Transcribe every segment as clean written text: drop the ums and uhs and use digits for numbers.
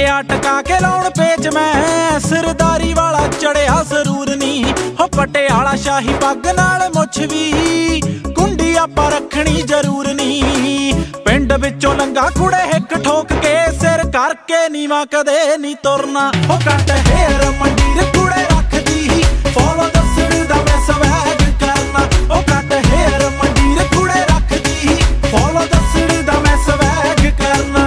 लिखिया टका के लाउण पेच मैं सिरदारी वाला चढ़िया जरूर नी हो पटियाला शाही पग नाल मुछ भी कुंडी आपां रखनी जरूर नी पिंड विचों लंघा कुड़े हिक ठोक के सिर करके नीवा कदे नी तुरना हो कट हेर मंडीर कुड़े रखदी फॉलो दसड़ दा मैं स्वैग करना ओ कट हेर मंडीर कुड़े रखदी फॉलो दसड़ दा मैं स्वैग करना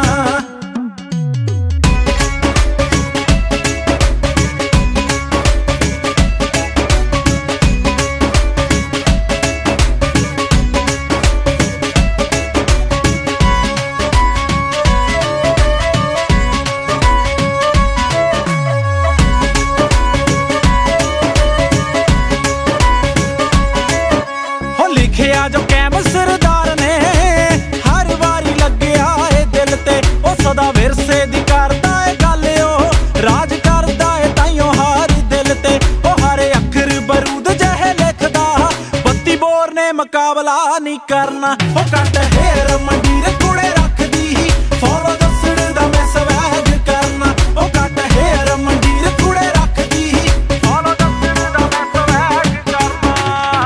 लिखिया जो कैम सरदार ने हर वारी लग्या है दिल ते ओ सदा विरसे दी करदा है गल ओ राज करदा है ताइयों हर दिल ते ओ हर अखर बरूद जहे लिखदा बत्ती बोर ने मुकाबला नहीं करना ओ कट हेर मंडीर कुड़े रखदी फॉलो दसड़ दा मैं स्वैग करना ओ कट हेर मंडीर कुड़े रखदी फॉलो दसड़ दा मैं स्वैग करना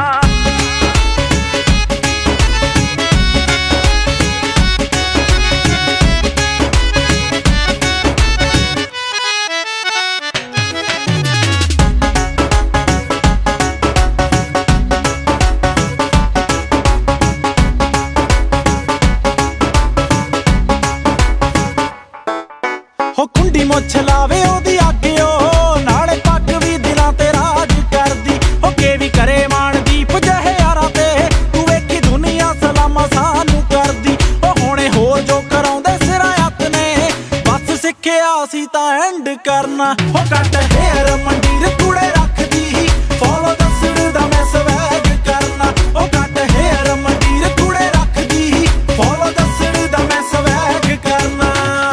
हो कुंडी मुछ लावे ओदी आगे ओ नाले पग भी दिलां ते राज करदी हो के भी करे मानदीप जहे यारां ते तू वेखी दुनिया सलामा सानू करदी ओ हुणे होर जो कराउंदे सिरां हत्थ ने बस सिक्खिया सी तां एंड करना हो कट हेर मंडीर कुड़े रखदी फॉलो दसड़ दा मैं स्वैग करना ओ कट हेर मंडीर कुड़े रखदी फॉलो दसड़ दा मैं स्वैग करना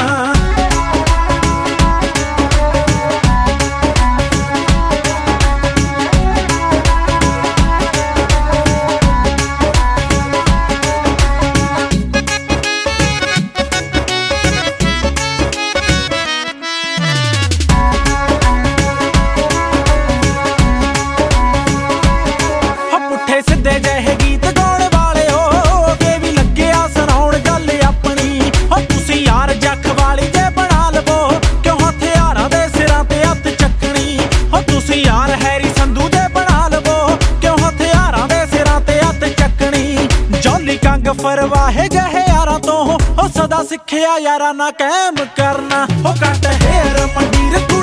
सिद्धे जहे गीत गाउण वाले हो के भी लगे आ सुनाउण गल अपनी हो तुसी यार जख वाली जे बना लवो क्यों हथियारां दे सिरां ते हत्थ चकनी हो तुसी यार हैरी संधू जे बना लवो क्यों हथियारां दे सिरां ते हत्थ चकनी जौली कंग फरवाहे जहे यारां तो हो सदा सिक्खिया यारां ना कायम करना हो कट हेर मंडीर